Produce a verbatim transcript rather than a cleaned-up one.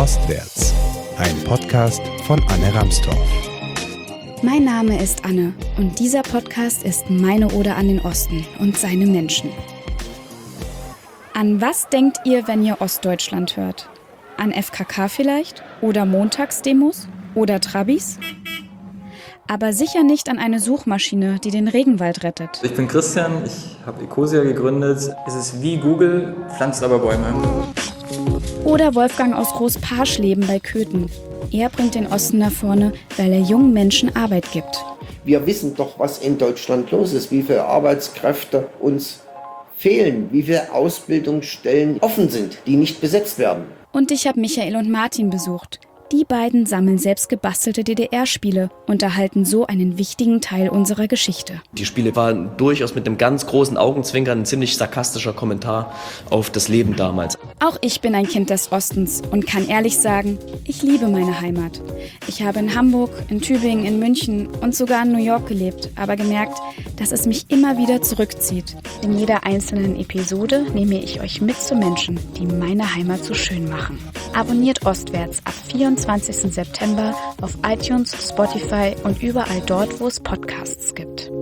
Ostwärts, ein Podcast von Anne Ramstorff. Mein Name ist Anne und dieser Podcast ist meine Ode an den Osten und seine Menschen. An was denkt ihr, wenn ihr Ostdeutschland hört? An F K K vielleicht? Oder Montagsdemos? Oder Trabis? Aber sicher nicht an eine Suchmaschine, die den Regenwald rettet. Ich bin Christian, ich habe Ecosia gegründet. Es ist wie Google, pflanzt aber Bäume. Oder Wolfgang aus Großparschleben bei Köthen. Er bringt den Osten nach vorne, weil er jungen Menschen Arbeit gibt. Wir wissen doch, was in Deutschland los ist, wie viele Arbeitskräfte uns fehlen, wie viele Ausbildungsstellen offen sind, die nicht besetzt werden. Und ich habe Michael und Martin besucht. Die beiden sammeln selbst gebastelte D D R-Spiele und erhalten so einen wichtigen Teil unserer Geschichte. Die Spiele waren durchaus mit einem ganz großen Augenzwinkern ein ziemlich sarkastischer Kommentar auf das Leben damals. Auch ich bin ein Kind des Ostens und kann ehrlich sagen, ich liebe meine Heimat. Ich habe in Hamburg, in Tübingen, in München und sogar in New York gelebt, aber gemerkt, dass es mich immer wieder zurückzieht. In jeder einzelnen Episode nehme ich euch mit zu Menschen, die meine Heimat so schön machen. Abonniert Ostwärts ab vierundzwanzigsten September auf iTunes, Spotify und überall dort, wo es Podcasts gibt.